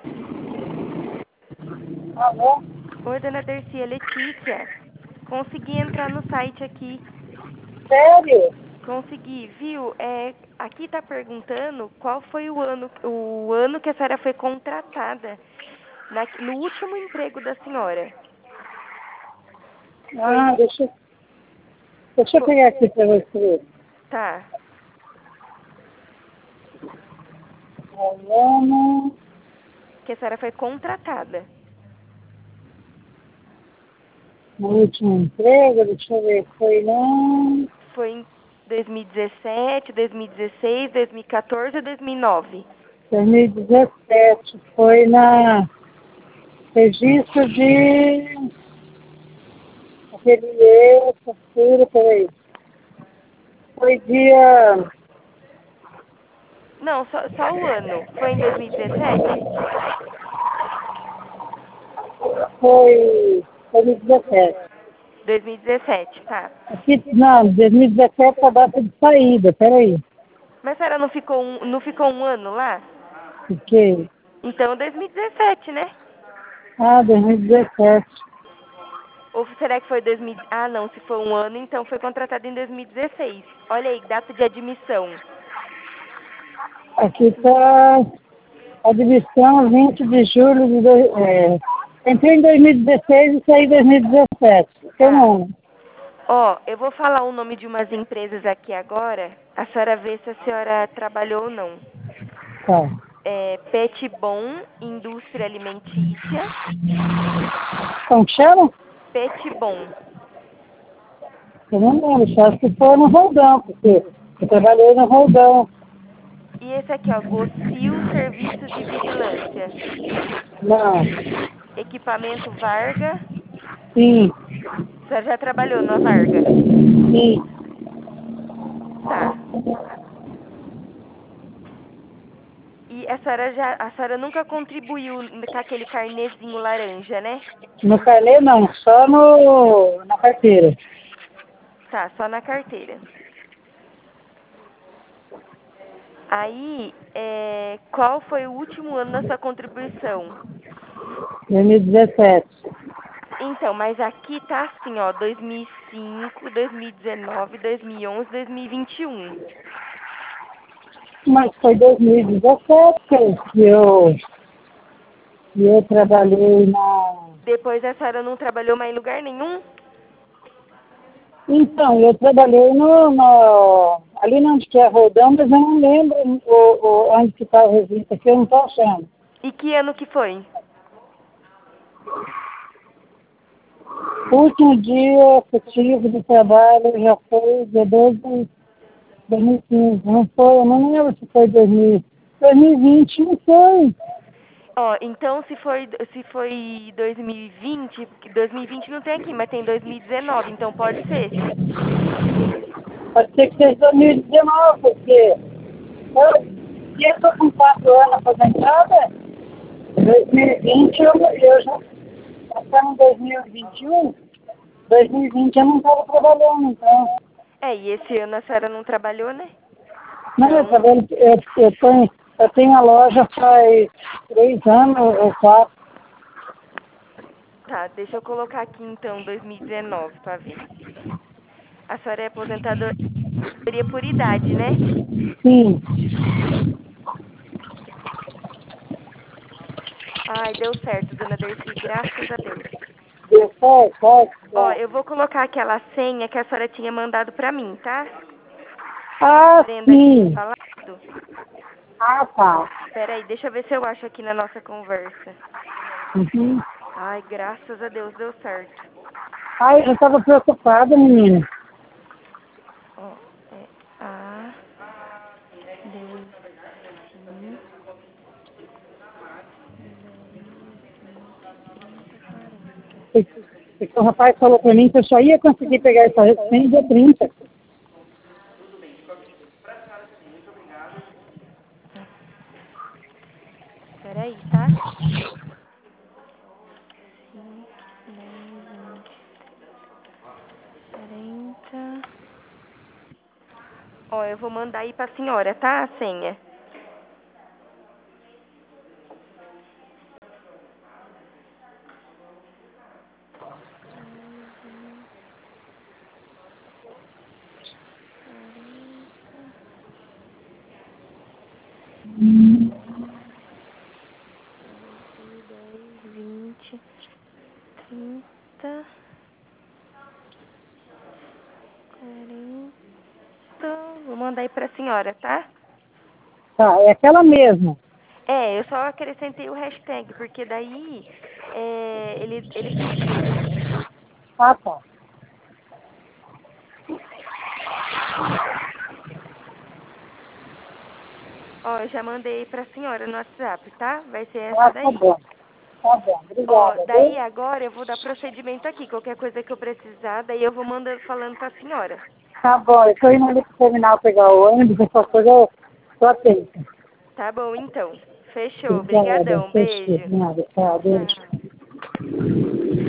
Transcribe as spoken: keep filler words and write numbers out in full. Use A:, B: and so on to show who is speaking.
A: Alô?
B: Oi, dona Dercy, é Letícia. Consegui entrar no site aqui.
A: Sério?
B: Consegui, viu? É, aqui tá perguntando qual foi o ano, o ano que a senhora foi contratada na- no último emprego da senhora. Foi,
A: Ah, deixa, eu- deixa eu
B: fo-
A: pegar aqui para você.
B: tá.
A: Havana,
B: Que a senhora foi contratada.
A: no último emprego, deixa eu ver, foi lá
B: Foi em dois mil e dezessete, dois mil e dezesseis, dois mil e quatorze ou dois mil e nove?
A: dois mil e dezessete, foi na registro de ateliê, costura, peraí. Foi dia,
B: Não, só, só o ano. Foi em dois mil e dezessete?
A: foi dois mil e dezessete.
B: dois mil e dezessete, tá.
A: Aqui, não, dois mil e dezessete é a data de saída, peraí.
B: Mas a senhora não ficou um, não ficou um ano lá?
A: Fiquei.
B: Então dois mil e dezessete, né?
A: Ah, dois mil e dezessete.
B: Ou será que foi dois mil? Ah, não, se foi um ano, então foi contratado em dois mil e dezesseis. Olha aí, data de admissão.
A: Aqui está a divisão vinte de julho de... dois- É, entrei em dois mil e dezesseis e saí em dois mil e dezessete. Tem um
B: Tá.
A: ano.
B: Ó, eu vou falar o nome de umas empresas aqui agora. A senhora vê se a senhora trabalhou ou não.
A: Tá.
B: É, Pet Bom, Indústria Alimentícia.
A: Como que chama?
B: Pet Bom.
A: Eu não lembro, só acho que foi no Roldão, porque eu trabalhei no Roldão.
B: E esse aqui, ó, Gocil Serviços de Vigilância.
A: Não,
B: Equipamento Varga.
A: sim,
B: A senhora já trabalhou na Varga?
A: sim.
B: Tá. E a senhora, já, a senhora nunca contribuiu com aquele carnezinho laranja, né?
A: No carnê não, só no, na carteira.
B: Tá, só na carteira. Aí, é, qual foi o último ano da sua contribuição?
A: dois mil e dezessete.
B: Então, mas aqui tá assim, ó, dois mil e cinco, dois mil e dezenove, dois mil e onze, dois mil e vinte e um.
A: Mas foi dois mil e dezessete que eu, que eu trabalhei na...
B: Depois a senhora não trabalhou mais em lugar nenhum?
A: Então, eu trabalhei no, no, ali onde que é Roldão, mas eu não lembro o, o, onde que está o registro aqui, eu não estou achando.
B: E que ano que foi?
A: O último dia efetivo de trabalho já foi dia doze de dois mil e quinze, não foi, eu não lembro se foi dois mil, dois mil e vinte, não foi.
B: Ó, então se foi, se foi dois mil e vinte, porque dois mil e vinte não tem aqui, mas tem dois mil e dezenove, então pode ser.
A: Pode ser que seja dois mil e dezenove, porque eu, se eu estou com quatro anos aposentada, dois mil e vinte eu, eu já estava em dois mil e vinte e um, dois mil e vinte eu não estava trabalhando, então.
B: É, e esse ano a senhora não trabalhou, né?
A: Não, eu,
B: Então,
A: trabalho, eu, eu, tenho, eu tenho a loja faz três anos ou quatro.
B: tá, deixa eu colocar aqui então dois mil e dezenove pra ver. A senhora é aposentadoria por idade, né?
A: Sim.
B: Ai, deu certo, dona Dercy, graças a Deus.
A: Deu certo, certo,
B: Ó,
A: certo.
B: eu vou colocar aquela senha que a senhora tinha mandado pra mim, tá?
A: Ah,
B: Lembra que tinha
A: sim.
B: falado?
A: Ah, tá.
B: Pera aí, deixa eu ver se eu acho aqui na nossa conversa.
A: Uhum.
B: Ai, graças a Deus deu certo.
A: Ai, eu já estava preocupada, menina.
B: Ó, é A, D, I, trinta, quarenta.
A: Esse, esse rapaz falou para mim que eu só ia conseguir pegar essa senha dia trinta.
B: Pera aí, tá? cinco, dez, vinte, quarenta. Ó, eu vou mandar aí pra senhora, tá? A senha. dez, vinte, trinta, quarenta. Vou mandar aí pra senhora, tá?
A: Tá, é aquela mesmo.
B: É, eu só acrescentei o hashtag, porque daí é, ele, ele pediu.
A: Ah, tá.
B: Ó, eu já mandei pra senhora no WhatsApp, tá? Vai ser essa
A: Ah, tá
B: daí.
A: bom. Tá bom,
B: Ó,
A: obrigada,
B: daí
A: viu?
B: agora eu vou dar procedimento aqui. Qualquer coisa que eu precisar, daí eu vou mandando falando pra senhora.
A: Tá bom, eu tô indo ali pro terminal pegar o ônibus, essa coisa eu tô atenta.
B: Tá bom, então. Fechou.
A: Obrigada,
B: Obrigadão.
A: fechou.
B: Beijo.
A: Nada, tchau, beijo.
B: Tchau.